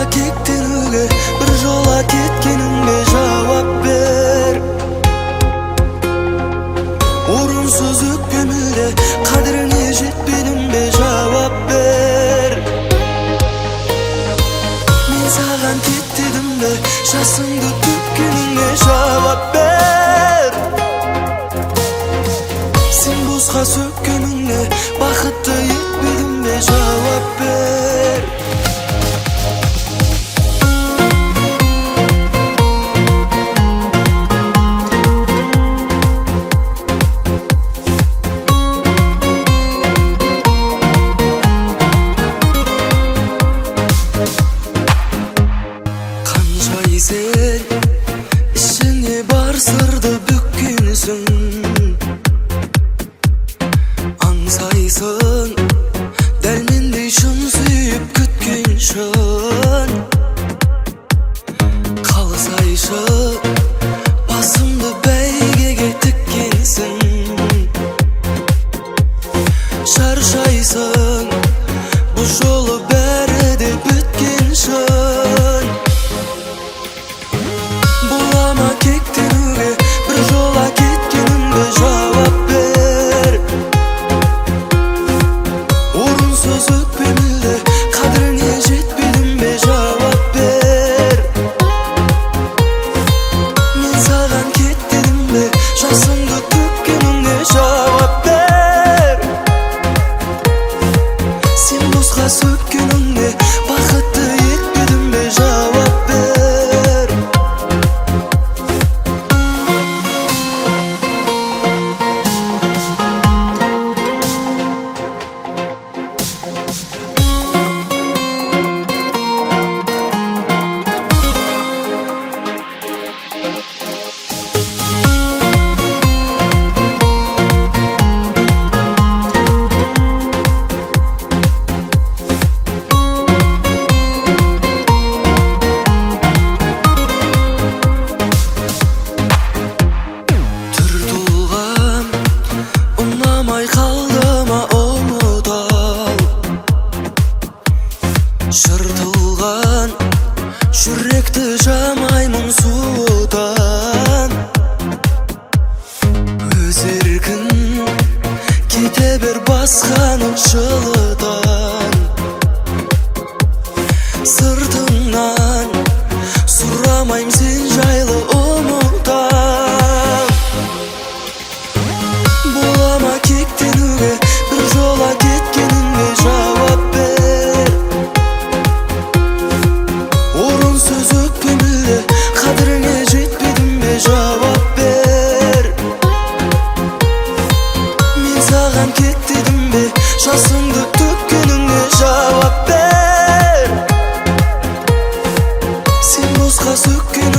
kektenүүгө bir жола кеткениңге жаап бер. Орунсуз өкпөмүлдө кадириңе жетпедимбе жаап бер. Мен саган кет дедимбе жашыңды төккениңге жаап бер. Сен боско сөккөнүңдө бакытты этпедимбе жаап бер. Сен ішіңе бар сырды бүккенсің, аңсайсың дәл мендей шын сүйіп күткен шын. Қалсайшы басымды бәйгеге тіккенсің, шаршайсың бұл жолы бәрі де бүткен шын. Булама кектенүүгө bir жола кеткениңге жаап бер. Орунсуз өкпөмүлдө кадириңе жетпедимбе жаап бер. Мен саган кет дедимбе жашыңды төккениңге жаап бер. Сен боско сөккениңде бакытты этпедимбе жаап бер. Қалдыма ұмытал жыртылған жүректі жамаймын суытан. Өз еркін кете бер басқаны жылытан. Сыртыңнан сұрамайм сен жайлы ұмытам. Булама кектенүүгө bir жола кеткениңге жаап бер. Орунсуз өкпөмүлдө кадириңе жетпедимбе жаап бер. Мен саган кет дедимбе жашыңды төккениңге жаап бер. Сен боско сөккениңге